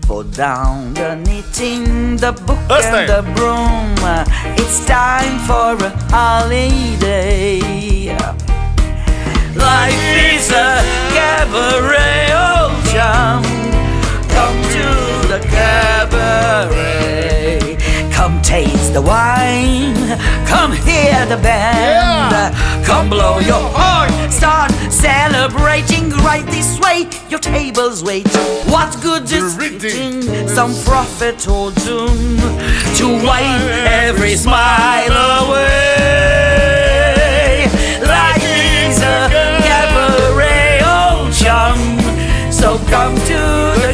Put down the knitting, the book Asta and e. the broom. It's time for a holiday. Life is a cabaret, old chum. Come to the cabaret. Come taste the wine. Come hear the band. Yeah. Come blow your horn. Start celebrating right this way. Your tables wait. What good is Greeting. fitting some prophet or doom to wipe every smile away? Life is a cabaret, old chum. So come to the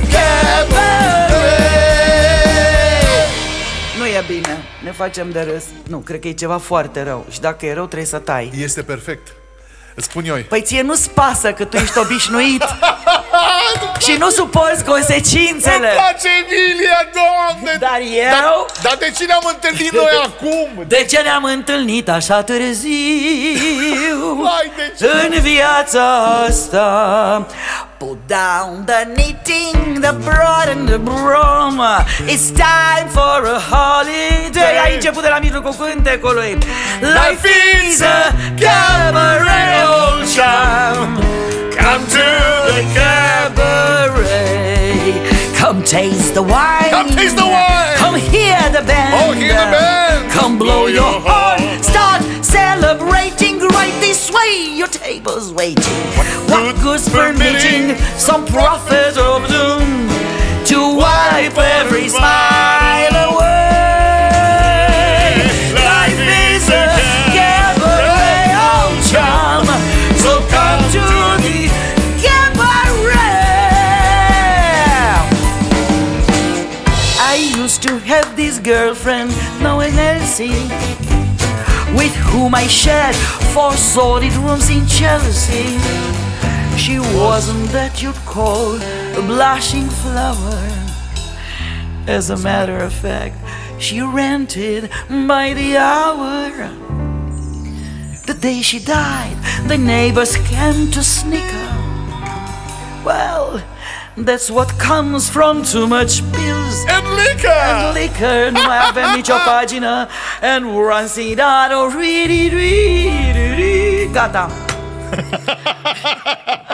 cabaret. Nu e bine, ne facem de râs. Nu, cred că e ceva foarte rău. Și dacă e rău, trebuie să tai. Este perfect. Îți spun eu. Păi ție nu-ți pasă că tu ești obișnuit și nu suporți consecințele. Îmi place Emilia, Doamne! Dar eu? Dar de ce ne-am întâlnit noi acum? De ce ne-am întâlnit așa târziu Hai, de ce? în viața asta? Put down the knitting, the broad and the broom. It's time for a holiday. Ai început de la mijlocul cântecului. Life is a cabaret, old chum. Come to the cabaret. Come taste the wine. Come taste the wine. Come hear the band. Oh, hear the band. Come blow your horn. Start celebrating right this way. Your table's waiting. What good's permitting some prophet of doom to wipe every smile away? Life is a cabaret, old chum. So come to the cabaret. I used to have this girlfriend, now in Elsie, with whom I shared 4 sordid rooms in Chelsea. She wasn't that you'd call a blushing flower. As a matter of fact, she rented by the hour. The day she died, the neighbors came to snicker. Well, that's what comes from too much pills And liquor! and liquor. Nu mai avem nicio pagină. And rancidado. Gata.